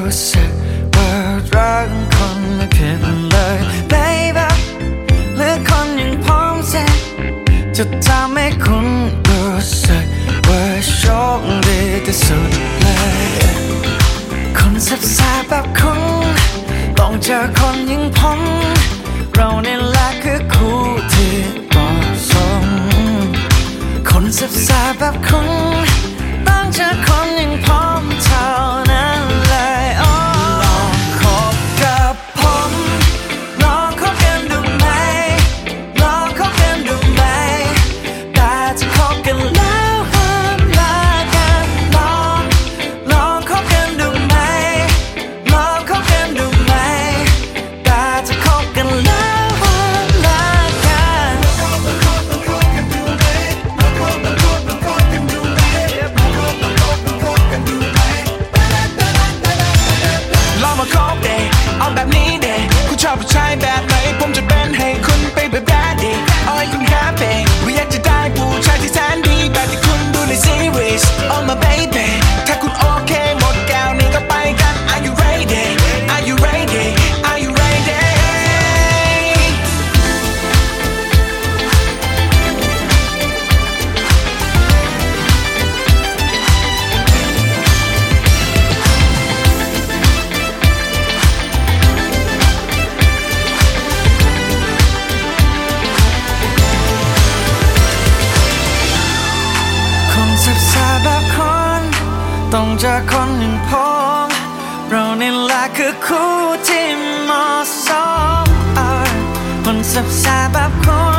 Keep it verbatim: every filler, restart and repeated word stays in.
รู้สึกว่ารักคนไม่ผิดเลย baby เหลือคนอย่างผมสิจะทำให้คุณรู้สึกว่าโชคดีที่สุดเลยคนแซ่บๆแบบคุณต้องเจอคนอย่างผมเราเนี่ยแหละคือคู่ที่เหมาะสมคนแซ่บๆแบบคุณต้องเจอคนอย่างผมเท่านั้นเลยโอ้ลองคบกับผมลองคบกันดูไหมลองคบกันดูไหมแต่จะคบกันแล้วห้ามลากันลองลองคบกันดูไหมลองคบกันดูไหมแต่จะคบกันแล้วห้ามลากันลองมาคบเดย์เอาแบบนี้เดย์คุณชอบผู้ชายแบบไหนผมจะเป็นให้คุณไปแบบแบดดี้เอาให้คุณแฮปปี้ว่าอยากจะได้ผู้ชายที่แสนดีแบบที่คุณดูในซีรีส์ Oh my baby ถ้าคุณโอเคหมดแก้วนี้ก็ไปกัน Are you ready Are you ready Are you readyคนแซ่บๆแบบคนต้องเจอคนอย่างผมเรานี่แหละคือคู่ที่เหมาะสมคนแซ่บๆแบบคุณ